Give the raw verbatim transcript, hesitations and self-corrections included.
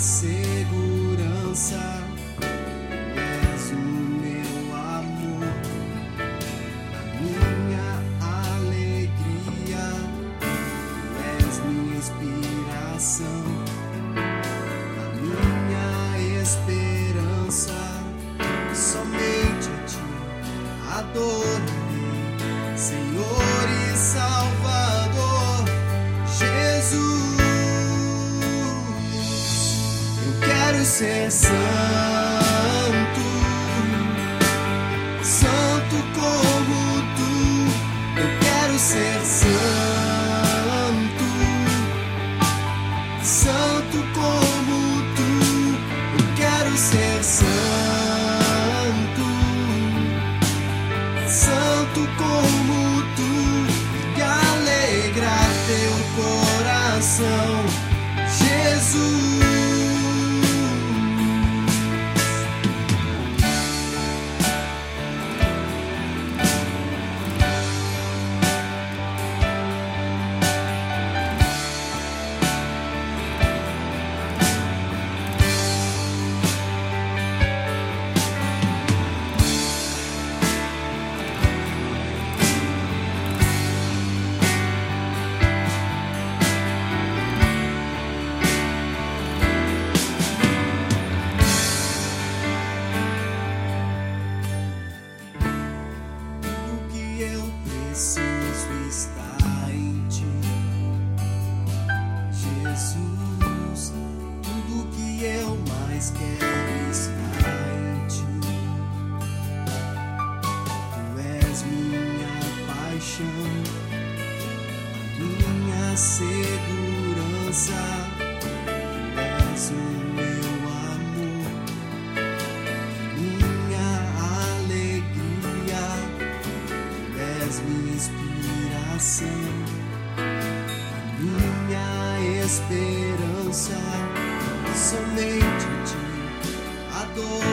segurança, és o meu amor, a minha alegria, és minha inspiração, a minha esperança. Somente a ti adorarei, Senhor e Salvador Jesus. Quero ser santo, santo como tu. Eu quero ser santo, santo como tu. Eu quero ser santo, santo como tu. E alegrar teu coração, Jesus. Eu preciso estar em ti, Jesus. Tudo que eu mais quero estar em ti. Tu és minha paixão, minha segurança. Tu és o meu amor, minha alegria, minha inspiração, a minha esperança. Somente a ti adoro.